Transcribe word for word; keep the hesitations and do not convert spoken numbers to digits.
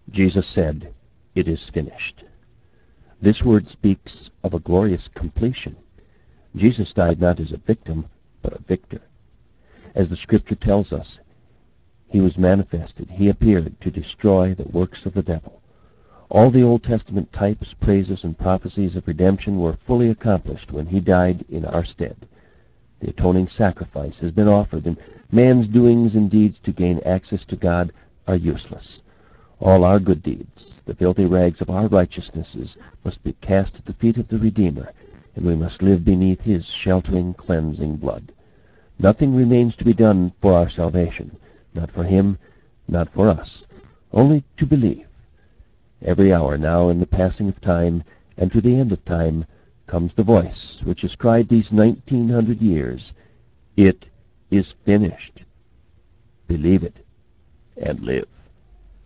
Jesus said, "It is finished." This word speaks of a glorious completion. Jesus died not as a victim, but a victor. As the Scripture tells us, he was manifested, he appeared to destroy the works of the devil. All the Old Testament types, praises, and prophecies of redemption were fully accomplished when he died in our stead. The atoning sacrifice has been offered, and man's doings and deeds to gain access to God are useless. All our good deeds, the filthy rags of our righteousnesses, must be cast at the feet of the Redeemer, and we must live beneath his sheltering, cleansing blood. Nothing remains to be done for our salvation, not for him, not for us, only to believe. Every hour now in the passing of time, and to the end of time, comes the voice which has cried these nineteen hundred years, "It is finished." Believe it, and live.